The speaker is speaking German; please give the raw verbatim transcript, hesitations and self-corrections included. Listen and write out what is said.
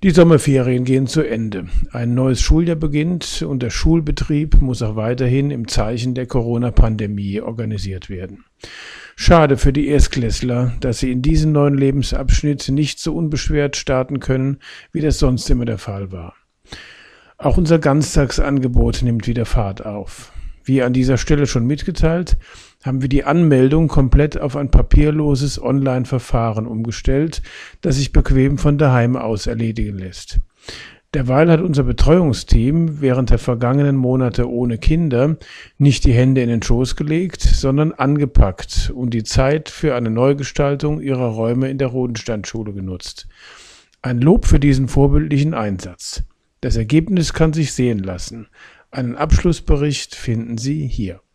Die Sommerferien gehen zu Ende. Ein neues Schuljahr beginnt und der Schulbetrieb muss auch weiterhin im Zeichen der Corona-Pandemie organisiert werden. Schade für die Erstklässler, dass sie in diesen neuen Lebensabschnitt nicht so unbeschwert starten können, wie das sonst immer der Fall war. Auch unser Ganztagsangebot nimmt wieder Fahrt auf. Wie an dieser Stelle schon mitgeteilt, haben wir die Anmeldung komplett auf ein papierloses Online-Verfahren umgestellt, das sich bequem von daheim aus erledigen lässt. Derweil hat unser Betreuungsteam während der vergangenen Monate ohne Kinder nicht die Hände in den Schoß gelegt, sondern angepackt und die Zeit für eine Neugestaltung ihrer Räume in der Rodensteinschule genutzt. Ein Lob für diesen vorbildlichen Einsatz. Das Ergebnis kann sich sehen lassen. Einen Abschlussbericht finden Sie hier.